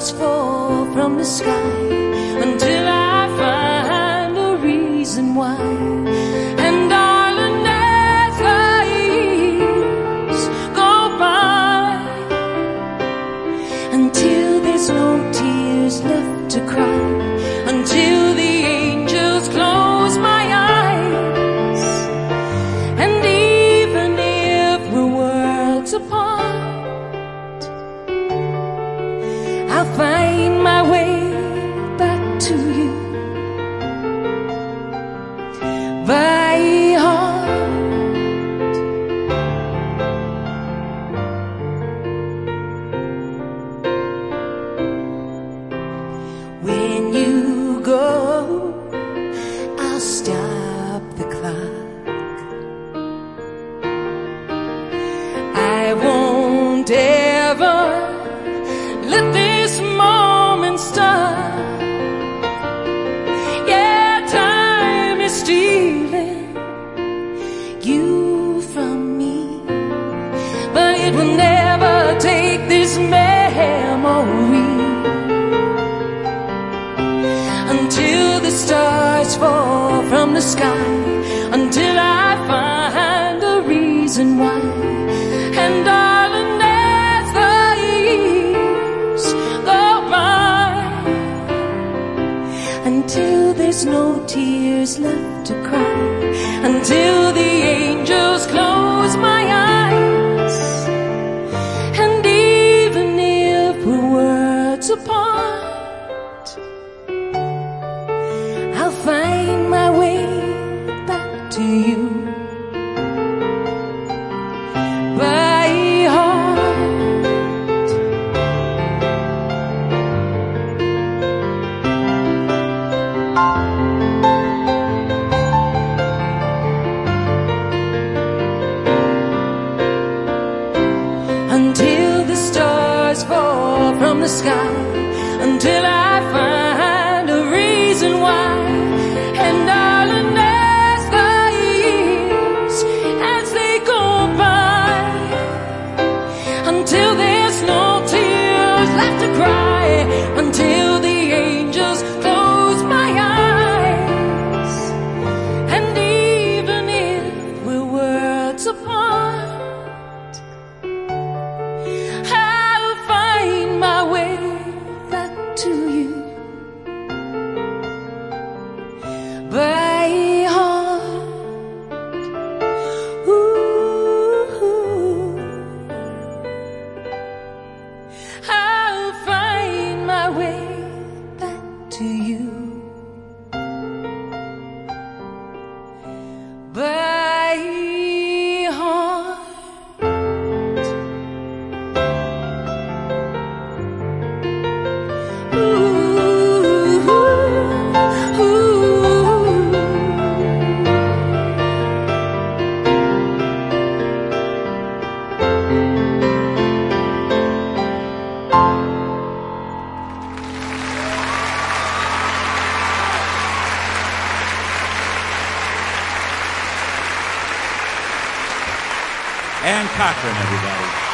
stars fall from the sky until I find a reason why. And darling, as the years go by, until there's no tears left to cry, until the angels close my eyes, and even if we're worlds apart, I'll find my way back to you by heart. When you go, I'll stop the clock. I won't ever let this moment stop. Yeah, time is stealing you from me, but it will never take this memory. Until the stars fall from the sky, until I find a reason why. And darling, as the years go by, until there's no tears left to cry, until the angels close my eyes, and even if we're worlds apart, I'll find my way back to you by heart. Until the stars fall from the sky, until I find a reason why. And darling, as the years, as they go by, until there's no tears left to cry, until the angels close my eyes, and even if we're worlds apart, I'll find my way back to you by heart. Ooh, I'll find my way back to you by heart. Ooh, ooh. Ann Cochran, everybody.